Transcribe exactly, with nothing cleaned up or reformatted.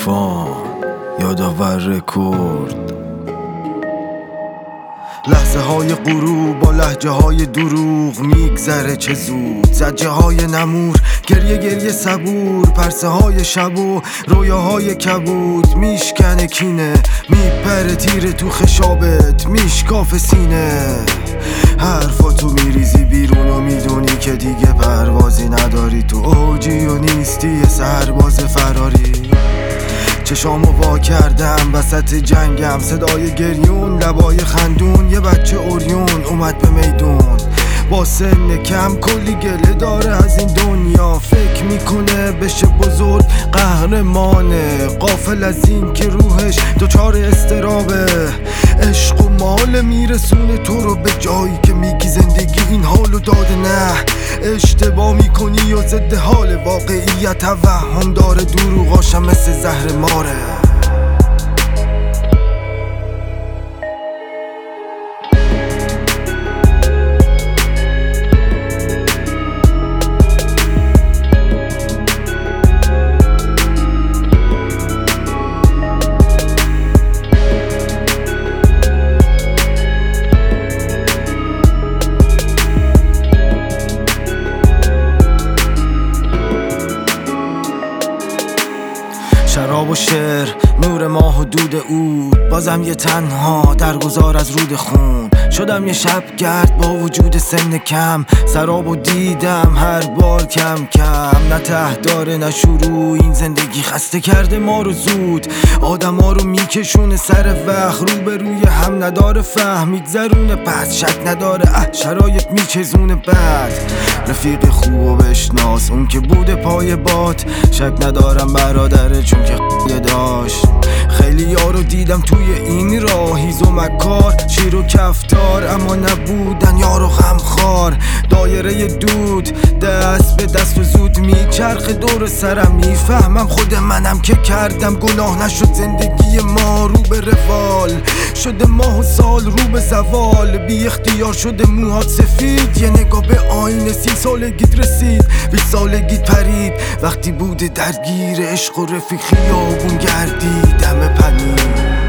طوفان یادآور رکورد. لحظه های غروب با لحجه های دروغ میگذره چه زود. زجه های نمور، گریه گریه صبور، پرسه های شب و رویاهای کبود. میشکنه کینه، میپره تیر تو خشابت، میشکاف سینه. حرفاتو میریزی بیرون و میدونی که دیگه پروازی نداری. تو اوجی و نیستی یه سرباز فراری. چشامو وا کردم وسط جنگم، صدای گریون، لبای خندون. یه بچه اوریون اومد به میدون با سن کم، کلی گله داره از این دنیا. فکر میکنه بشه بزرگ قهرمانه، غافل از این که روحش دچار استرابه. عشق و مال میرسونه تو رو به جایی که میگی زندگی این حالو داده. نه اشتباه میکنی و ضد حال واقعیت توهم داره. دروغاشم مثل زهر ماره. شراب و شعر، نور ماه و دود عود، بازم یه تنها در گذار از رود خون. شدم یه شب گرد با وجود سن کم، سرابو دیدم هر بار کم کم. نه ته داره نه شروع، این زندگی خسته کرده ما رو زود. آدم ها رو میکشونه سر وقت، رو به روی هم نداره فهم. میگذرونه پس شک نداره، اه شرایط میچزونه بعد. رفیق خوب و بشناس، اون که بوده پای باد. شک ندارم برادره چون که خ**یه داشت. خیلی یارو دیدم توی این راه، هیز و مکار، شیر و کفتار، اما نبودن یارو غمخوار. دایره دود دست به دست و زود میچرخه دور سرم. میفهمم خود منم که کردم گناه، نشد زندگی ما رو به روال. شده ماه و سال رو به زوال، بی اختیار شده موهات سفید. یه نگاه به آینه، سی سالگیت رسید، بیست سالگیت پرید. وقتی بوده درگیر عشق و رفیق خیابون گردی دم پنیر.